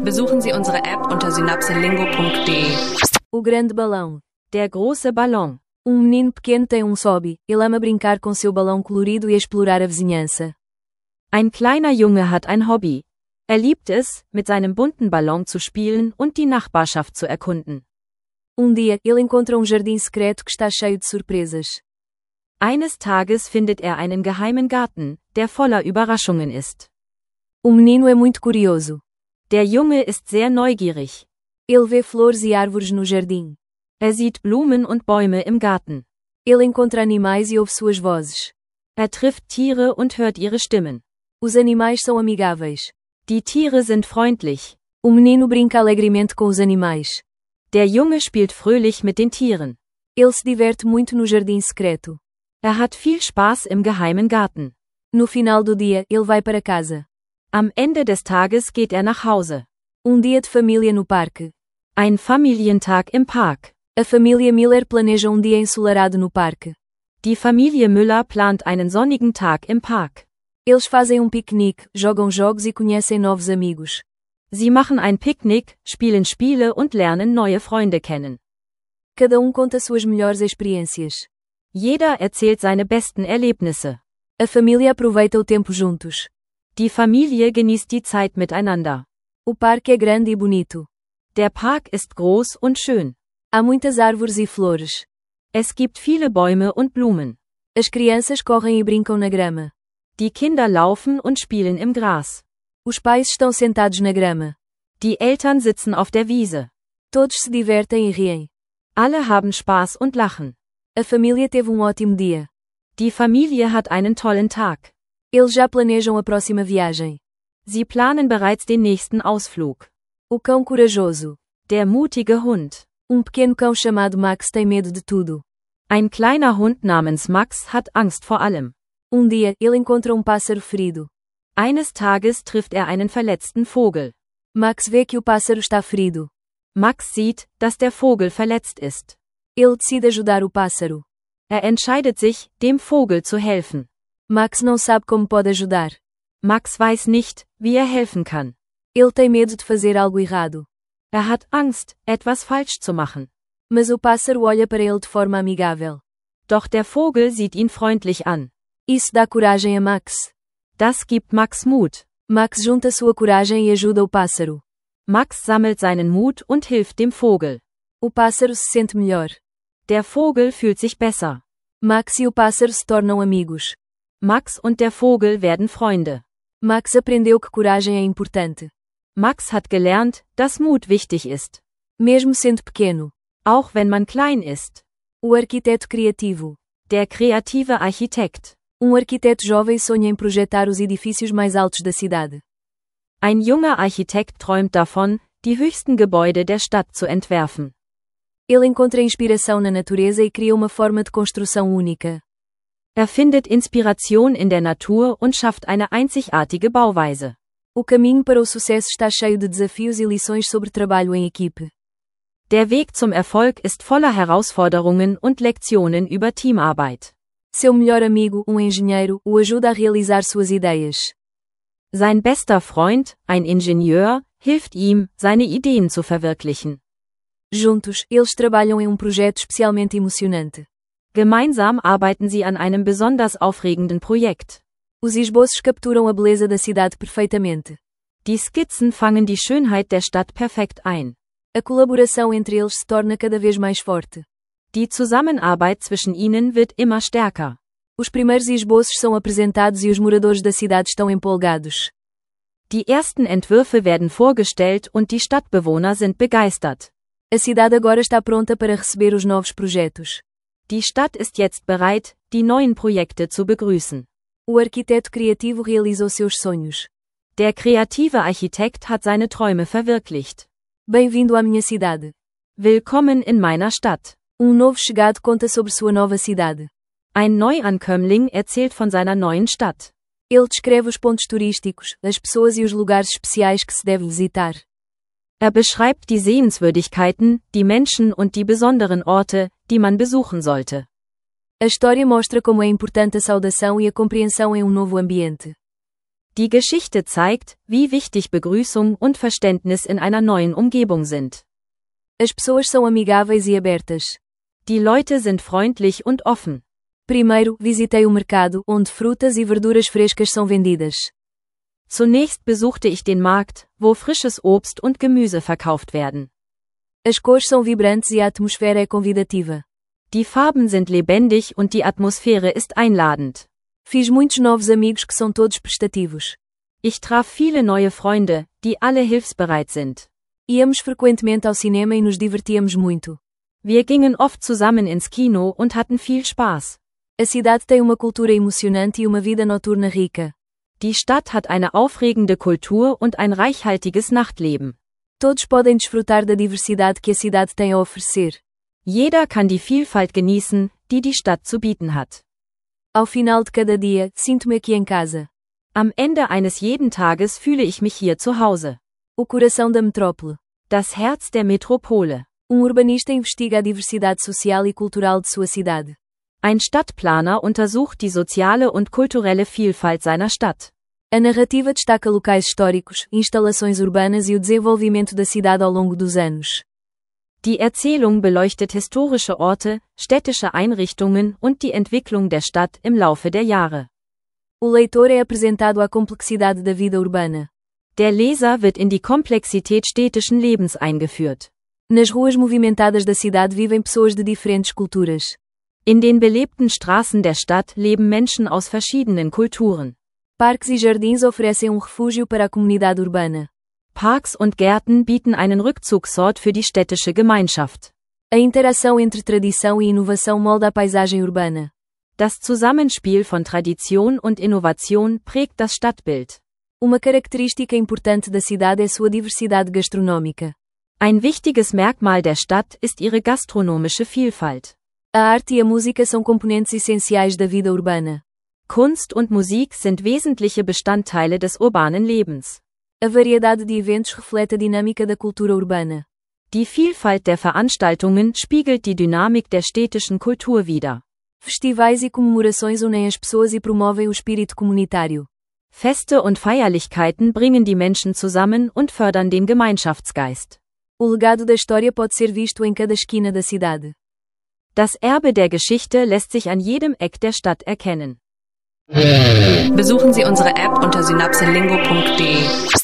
Besuchen Sie unsere App unter synapselingo.de. O grande balão. Der große Ballon. Menino pequeno tem hobby. Ele ama brincar com seu balão colorido e explorar a vizinhança. Ein kleiner Junge hat ein Hobby. Er liebt es, mit seinem bunten Ballon zu spielen und die Nachbarschaft zu erkunden. Dia, ele encontra jardim secreto que está cheio de surpresas. Eines Tages findet er einen geheimen Garten, der voller Überraschungen ist. Menino é muito curioso. Der Junge ist sehr neugierig. Ele vê flores e árvores no jardim. Er sieht Blumen und Bäume im Garten. Ele encontra animais e ouve suas vozes. Er trifft Tiere und hört ihre Stimmen. Os animais são amigáveis. Die Tiere sind freundlich. Menino brinca alegremente com os animais. Der Junge spielt fröhlich mit den Tieren. Ele se diverte muito no jardim secreto. Er hat viel Spaß im geheimen Garten. No final do dia, ele vai para casa. Am Ende des Tages geht er nach Hause. Dia de família no parque. Ein Familientag im Park. A família Miller planeja dia ensolarado no parque. Die Familie Müller plant einen sonnigen Tag im Park. Eles fazem piquenique, jogam jogos e conhecem novos amigos. Sie machen ein Picknick, spielen Spiele und lernen neue Freunde kennen. Cada conta suas melhores experiências. Jeder erzählt seine besten Erlebnisse. A família aproveita o tempo juntos. Die Familie genießt die Zeit miteinander. O parque é grande e bonito. Der Park ist groß und schön. Há muitas árvores e flores. Es gibt viele Bäume und Blumen. As crianças correm e brincam na grama. Die Kinder laufen und spielen im Gras. Os pais estão sentados na grama. Die Eltern sitzen auf der Wiese. Todos se divertem e riem. Alle haben Spaß und lachen. A família teve ótimo dia. Die Familie hat einen tollen Tag. Eles já planejam a próxima viagem. Sie planen bereits den nächsten Ausflug. O cão corajoso. Der mutige Hund. Pequeno cão chamado Max tem medo de tudo. Ein kleiner Hund namens Max hat Angst vor allem. Dia, ele encontra pássaro ferido. Eines Tages trifft er einen verletzten Vogel. Max vê que o pássaro está ferido. Max sieht, dass der Vogel verletzt ist. Ele decide ajudar o pássaro. Er entscheidet sich, dem Vogel zu helfen. Max não sabe como pode ajudar. Max weiß nicht, wie er helfen kann. Ele tem medo de fazer algo errado. Er hat Angst, etwas falsch zu machen. Mas o pássaro olha para ele de forma amigável. Doch der Vogel sieht ihn freundlich an. Isso dá coragem a Max. Das gibt Max Mut. Max junta sua coragem e ajuda o pássaro. Max sammelt seinen Mut und hilft dem Vogel. O pássaro se sente melhor. Der Vogel fühlt sich besser. Max e o pássaro se tornam amigos. Max und der Vogel werden Freunde. Max aprendeu que coragem é importante. Max hat gelernt, dass Mut wichtig ist. Mesmo sendo pequeno. Auch wenn man klein ist. O arquiteto criativo. Der kreative Architekt. Arquiteto jovem sonha em projetar os edifícios mais altos da cidade. Ein junger Architekt träumt davon, die höchsten Gebäude der Stadt zu entwerfen. Ele encontra inspiração na natureza e cria uma forma de construção única. Er findet Inspiration in der Natur und schafft eine einzigartige Bauweise. O caminho para o sucesso está cheio de desafios e lições sobre trabalho em equipe. Der Weg zum Erfolg ist voller Herausforderungen und Lektionen über Teamarbeit. Seu melhor amigo, engenheiro, o ajuda a realizar suas ideias. Sein bester Freund, ein Ingenieur, hilft ihm, seine Ideen zu verwirklichen. Juntos, eles trabalham em projeto especialmente emocionante. Gemeinsam arbeiten sie an einem besonders aufregenden Projekt. Os esboços capturam a beleza da cidade perfeitamente. Die Skizzen fangen die Schönheit der Stadt perfekt ein. A colaboração entre eles se torna cada vez mais forte. Die Zusammenarbeit zwischen ihnen wird immer stärker. Os primeiros esboços são apresentados e os moradores da cidade estão empolgados. Die ersten Entwürfe werden vorgestellt und die Stadtbewohner sind begeistert. A cidade agora está pronta para receber os novos projetos. Die Stadt ist jetzt bereit, die neuen Projekte zu begrüßen. O arquiteto criativo realizou seus sonhos. Der kreative Architekt hat seine Träume verwirklicht. Bem-vindo à minha cidade. Willkommen in meiner Stadt. Novo chegado conta sobre sua nova cidade. Ein Neuankömmling erzählt von seiner neuen Stadt. Ele descreve os pontos turísticos, as pessoas e os lugares especiais que se deve visitar. Er beschreibt die Sehenswürdigkeiten, die Menschen und die besonderen Orte, die man besuchen sollte. A história mostra como é importante a saudação e a compreensão em novo ambiente. Die Geschichte zeigt, wie wichtig Begrüßung und Verständnis in einer neuen Umgebung sind. As pessoas são amigáveis e abertas. Die Leute sind freundlich und offen. Primeiro, visitei o mercado, onde frutas e verduras frescas são vendidas. Zunächst besuchte ich den Markt, wo frisches Obst und Gemüse verkauft werden. As cores são vibrantes e a atmosfera é convidativa. Die Farben sind lebendig und die Atmosphäre ist einladend. Fiz muitos novos amigos que são todos prestativos. Ich traf viele neue Freunde, die alle hilfsbereit sind. Íamos frequentemente ao cinema e nos divertíamos muito. Wir gingen oft zusammen ins Kino und hatten viel Spaß. A cidade tem uma cultura emocionante e uma vida noturna rica. Die Stadt hat eine aufregende Kultur und ein reichhaltiges Nachtleben. Todos podem desfrutar da diversidade que a cidade tem a oferecer. Jeder kann die Vielfalt genießen, die die Stadt zu bieten hat. Ao final de cada dia, sinto-me aqui em casa. Am Ende eines jeden Tages fühle ich mich hier zu Hause. O coração da metrópole. Das Herz der Metropole. Urbanista investiga a diversidade social e cultural de sua cidade. Ein Stadtplaner untersucht die soziale und kulturelle Vielfalt seiner Stadt. A narrativa destaca locais históricos, instalações urbanas e o desenvolvimento da cidade ao longo dos anos. Die Erzählung beleuchtet historische Orte, städtische Einrichtungen und die Entwicklung der Stadt im Laufe der Jahre. O leitor é apresentado à complexidade da vida urbana. Der Leser wird in die Komplexität städtischen Lebens eingeführt. Nas ruas movimentadas da cidade vivem pessoas de diferentes culturas. In den belebten Straßen der Stadt leben Menschen aus verschiedenen Kulturen. Parques e jardins oferecem refúgio para a comunidade urbana. Parks und Gärten bieten einen Rückzugsort für die städtische Gemeinschaft. A interação entre tradição e inovação molda a paisagem urbana. Das Zusammenspiel von Tradition und Innovation prägt das Stadtbild. Uma característica importante da cidade é sua diversidade gastronômica. Ein wichtiges Merkmal der Stadt ist ihre gastronomische Vielfalt. A arte e a música são componentes essenciais da vida urbana. Kunst und Musik sind wesentliche Bestandteile des urbanen Lebens. A variedade de eventos reflete a dinâmica da cultura urbana. Die Vielfalt der Veranstaltungen spiegelt die Dynamik der städtischen Kultur wider. Festivais e comemorações unem as pessoas e promovem o espírito comunitário. Feste und Feierlichkeiten bringen die Menschen zusammen und fördern den Gemeinschaftsgeist. O legado da história pode ser visto em cada esquina da cidade. Das Erbe der Geschichte lässt sich an jedem Eck der Stadt erkennen. Besuchen Sie unsere App unter synapselingo.de.